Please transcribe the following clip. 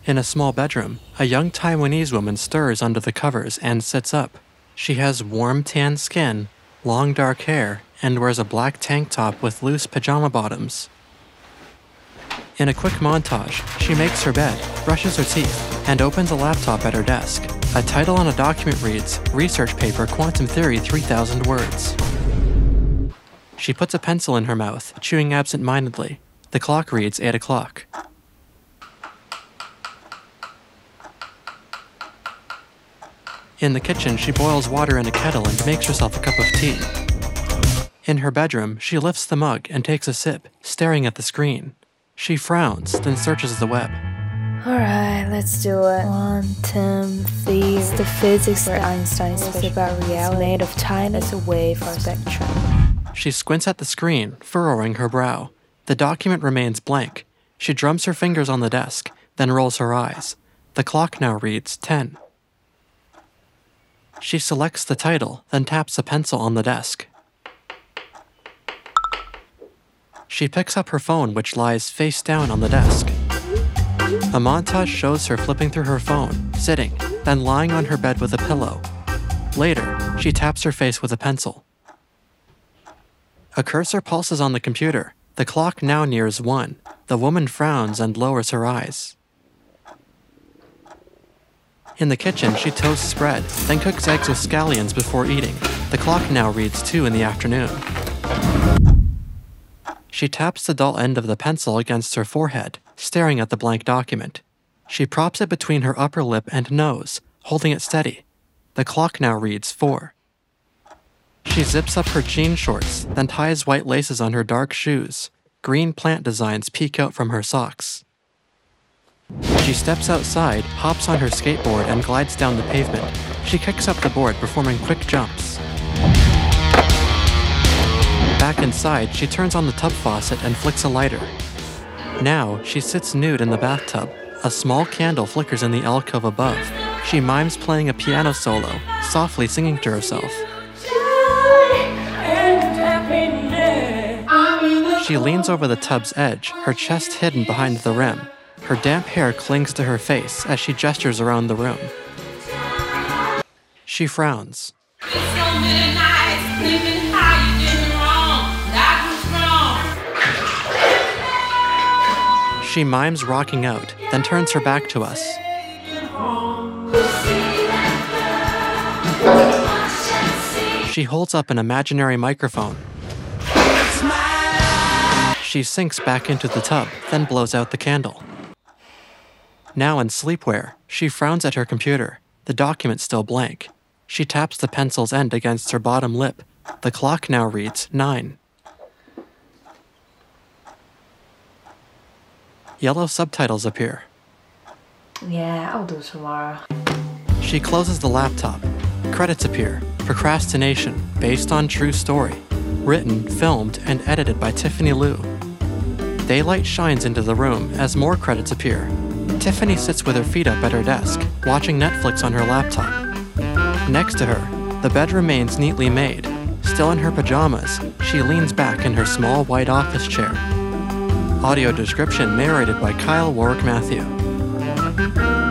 In a small bedroom, a young Taiwanese woman stirs under the covers and sits up. She has warm tan skin, long dark hair, and wears a black tank top with loose pajama bottoms. In a quick montage, she makes her bed, brushes her teeth, and opens a laptop at her desk. A title on a document reads, Research Paper Quantum Theory 3000 Words. She puts a pencil in her mouth, chewing absent-mindedly. The clock reads 8 o'clock. In the kitchen, she boils water in a kettle and makes herself a cup of tea. In her bedroom, she lifts the mug and takes a sip, staring at the screen. She frowns, then searches the web. Alright, let's do it. Quantum theory. It's the physics where Einstein spoke about reality. It's made of time as a wave or spectrum. She squints at the screen, furrowing her brow. The document remains blank. She drums her fingers on the desk, then rolls her eyes. The clock now reads 10. She selects the title, then taps a pencil on the desk. She picks up her phone, which lies face down on the desk. A montage shows her flipping through her phone, sitting, then lying on her bed with a pillow. Later, she taps her face with a pencil. A cursor pulses on the computer. The clock now nears 1. The woman frowns and lowers her eyes. In the kitchen, she toasts bread, then cooks eggs with scallions before eating. The clock now reads 2 in the afternoon. She taps the dull end of the pencil against her forehead, staring at the blank document. She props it between her upper lip and nose, holding it steady. The clock now reads 4. She zips up her jean shorts, then ties white laces on her dark shoes. Green plant designs peek out from her socks. She steps outside, hops on her skateboard, and glides down the pavement. She kicks up the board, performing quick jumps. Back inside, she turns on the tub faucet and flicks a lighter. Now, she sits nude in the bathtub. A small candle flickers in the alcove above. She mimes playing a piano solo, softly singing to herself. She leans over the tub's edge, her chest hidden behind the rim. Her damp hair clings to her face as she gestures around the room. She frowns. She mimes rocking out, then turns her back to us. She holds up an imaginary microphone. She sinks back into the tub, then blows out the candle. Now in sleepwear, she frowns at her computer, the document still blank. She taps the pencil's end against her bottom lip. The clock now reads 9. Yellow subtitles appear. Yeah, I'll do tomorrow. She closes the laptop. Credits appear. Procrastination, based on true story. Written, filmed, and edited by Tiffany Liu. Daylight shines into the room as more credits appear. Tiffany sits with her feet up at her desk, watching Netflix on her laptop. Next to her, the bed remains neatly made. Still in her pajamas, she leans back in her small white office chair. Audio description narrated by Kyle Warwick Matthew.